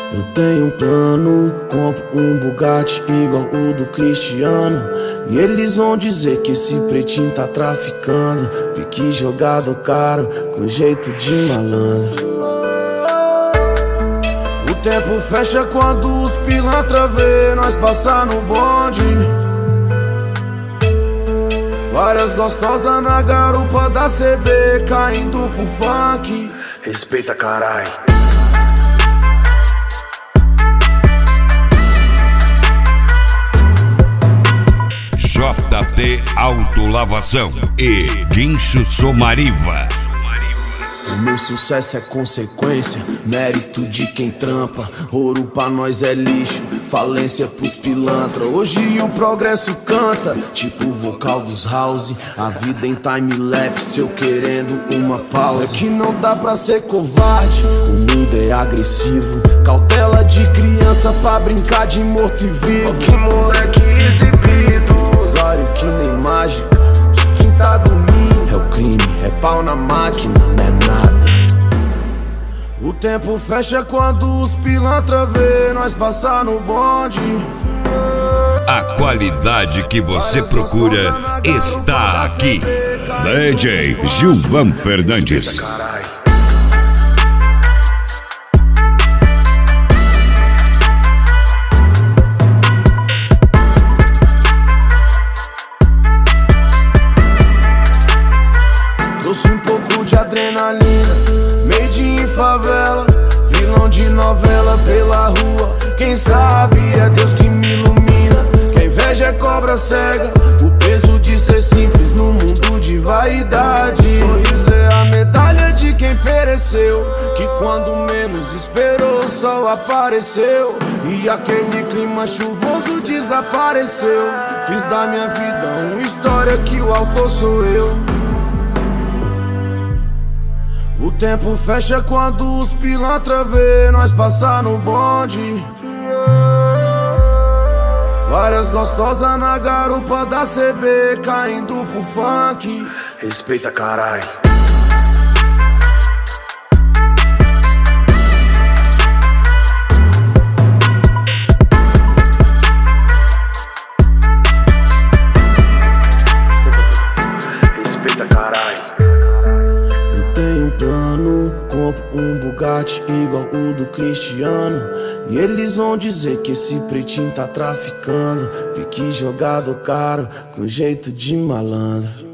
Eu tenho um plano, compro um Bugatti igual o do Cristiano. E eles vão dizer que esse pretinho tá traficando. Pique jogado caro, com jeito de malandro. O tempo fecha quando os pilantra vê nós passar no bonde. Várias gostosas na garupa da CB, caindo pro funk. Respeita, carai. JT Autolavação e Guincho Somariva. O meu sucesso é consequência, mérito de quem trampa. Ouro pra nós é lixo, falência pros pilantra. Hoje o progresso canta, tipo o vocal dos house. A vida em time-lapse, eu querendo uma pausa. É que não dá pra ser covarde, o mundo é agressivo. Cautela de criança pra brincar de morto e vivo. Que moleque exibido, usuário que nem mágica. De quem tá dormindo, é o crime, é pau na máquina, não é nada. O tempo fecha quando os pilantra vê nós passar no bonde. A qualidade que você procura está aqui. DJ Gilvan Fernandes. Trouxe um pouco de adrenalina, made in favela, vilão de novela pela rua. Quem sabe é Deus que me ilumina. Que a inveja é cobra cega, o peso de ser simples no mundo de vaidade. Sorriso é a medalha de quem pereceu, que quando menos esperou o sol apareceu. E aquele clima chuvoso desapareceu. Fiz da minha vida uma história que o autor sou eu. O tempo fecha quando os pilantra vê nós passar no bonde. Várias gostosas na garupa da CB, caindo pro funk. Respeita, carai. Respeita, carai. Tenho um plano, compro um Bugatti igual o do Cristiano. E eles vão dizer que esse pretinho tá traficando. Pique jogado caro, com jeito de malandro.